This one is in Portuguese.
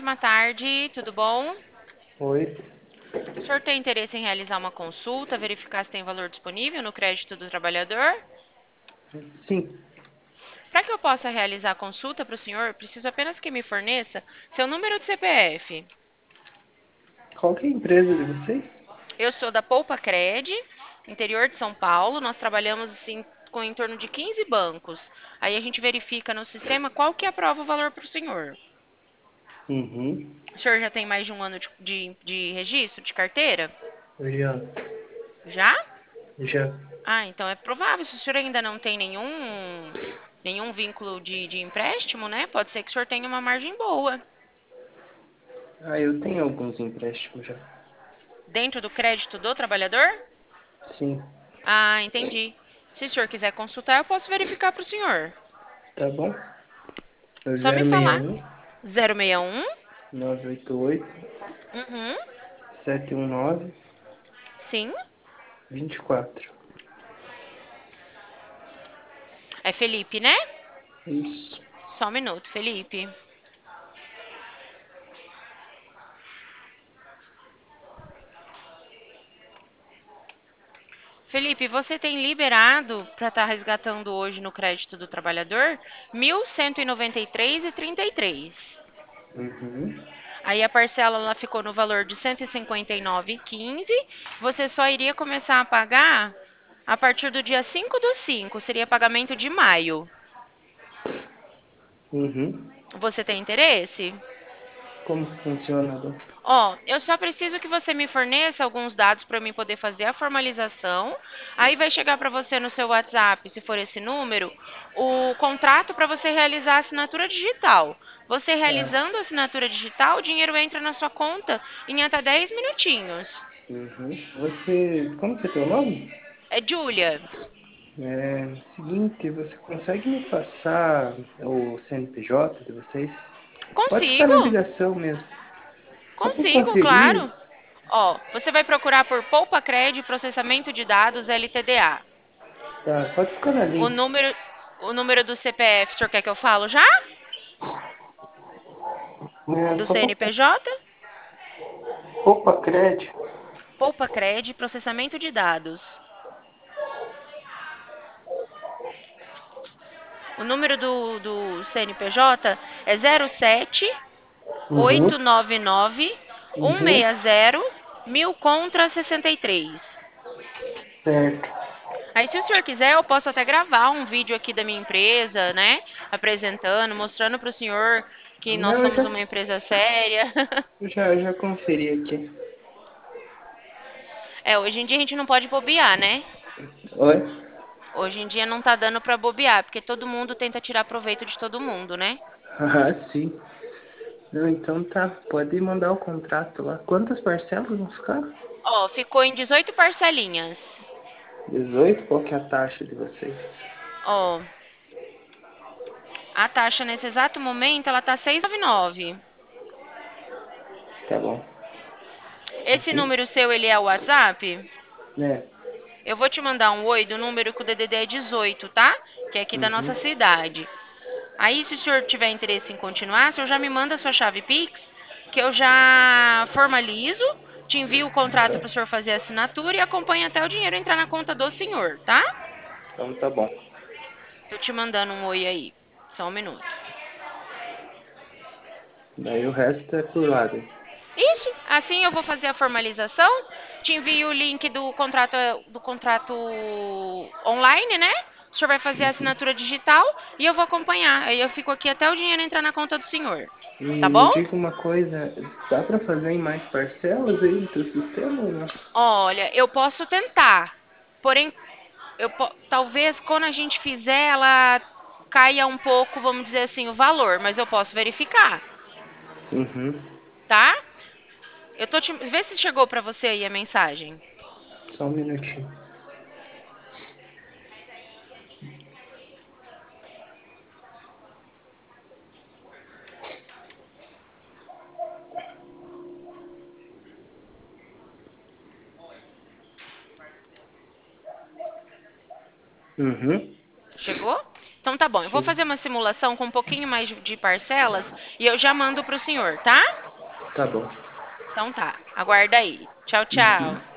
ótima tarde, tudo bom? Oi, O senhor tem interesse em realizar uma consulta, verificar se tem valor disponível no crédito do trabalhador? sim. Para que eu possa realizar a consulta para o senhor, preciso apenas que me forneça seu número de CPF. Qual que é a empresa de vocês? Eu sou da Poupa Cred, interior de São Paulo. Nós trabalhamos assim com em torno de 15 bancos. Aí a gente verifica no sistema qual que aprova o valor para o senhor. Uhum. O senhor já tem mais de um ano de registro de carteira? Já, Já? já. Ah, então é provável. Se o senhor ainda não tem nenhum vínculo de empréstimo, né? Pode ser que o senhor tenha uma margem boa. Ah, eu tenho alguns empréstimos já. Dentro do crédito do trabalhador? Sim, Ah, entendi. Se o senhor quiser consultar, eu posso verificar para o senhor. tá bom? É o Só me falar. 061 061. 988 Uhum. 719 Sim. 24. É Felipe, né? Isso. Só um minuto, Felipe. Felipe, você tem liberado para estar resgatando hoje no crédito do trabalhador 1.193,33. Uhum. Aí a parcela ela ficou no valor de 159,15. Você só iria começar a pagar a partir do dia 5 do 5. Seria pagamento de maio. Uhum. Você tem interesse? Como que funciona, Dom? Ó, eu só preciso que você me forneça alguns dados para eu me poder fazer a formalização. Aí vai chegar para você no seu WhatsApp, se for esse número, o contrato para você realizar a assinatura digital. Você Tá. realizando a assinatura digital, o dinheiro entra na sua conta em até 10 minutinhos. Uhum. Você. Como que é teu nome? É Júlia. É. Seguinte, você consegue me passar o CNPJ de vocês? Pode ficar na Consigo? ligação mesmo. Só para Consigo, conferir. claro. Ó, você vai procurar por Poupa Cred Processamento de Dados LTDA. Tá, pode ficar na O linha. número, o número do CPF, o senhor quer que eu falo já? É, Do só para CNPJ? Opa, crédito. Poupa Cred Processamento de Dados. O número do CNPJ é 07 Uhum, 899 uhum, 160 1000 contra 63. certo. Aí, se o senhor quiser, eu posso até gravar um vídeo aqui da minha empresa, né? Apresentando, mostrando para o senhor que nós Não, somos uma empresa séria. já conferi aqui. É, hoje em dia a gente não pode bobear, né? Oi? Hoje em dia não tá dando para bobear, porque todo mundo tenta tirar proveito de todo mundo, né? Ah, sim. Não, então tá. Pode mandar o contrato lá. Quantas parcelas vão ficar? Ó, ficou em 18 parcelinhas. 18. Qual que é a taxa de vocês? Ó, a taxa nesse exato momento ela tá 6,99. Tá bom. Esse Uhum. número seu, ele é o WhatsApp? É. Eu vou te mandar um oi do número que o DDD é 18, tá? Que é aqui da Uhum. nossa cidade. Aí, se o senhor tiver interesse em continuar, o senhor já me manda a sua chave Pix, que eu já formalizo, te envio o contrato para o senhor fazer a assinatura e acompanha até o dinheiro entrar na conta do senhor, tá? Então tá bom. Tô te mandando um oi aí. Só um minuto. Daí o resto é por lá, daí. Isso, assim eu vou fazer a formalização, te envio o link do contrato online, né? O senhor vai fazer a Uhum. assinatura digital e eu vou acompanhar. Aí eu fico aqui até o dinheiro entrar na conta do senhor. E Tá me bom? diga uma coisa, dá pra fazer em mais parcelas aí no teu sistema ou não? Olha, eu posso tentar. Porém, talvez quando a gente fizer, ela caia um pouco, vamos dizer assim, o valor, mas eu posso verificar, Uhum. tá? Vê se chegou pra você aí a mensagem. Só um minutinho. Uhum. Chegou? Então tá bom, eu vou Sim. fazer uma simulação com um pouquinho mais de parcelas e eu já mando para o senhor, tá? Tá bom. Então tá, aguarda aí. Tchau, Uhum. tchau.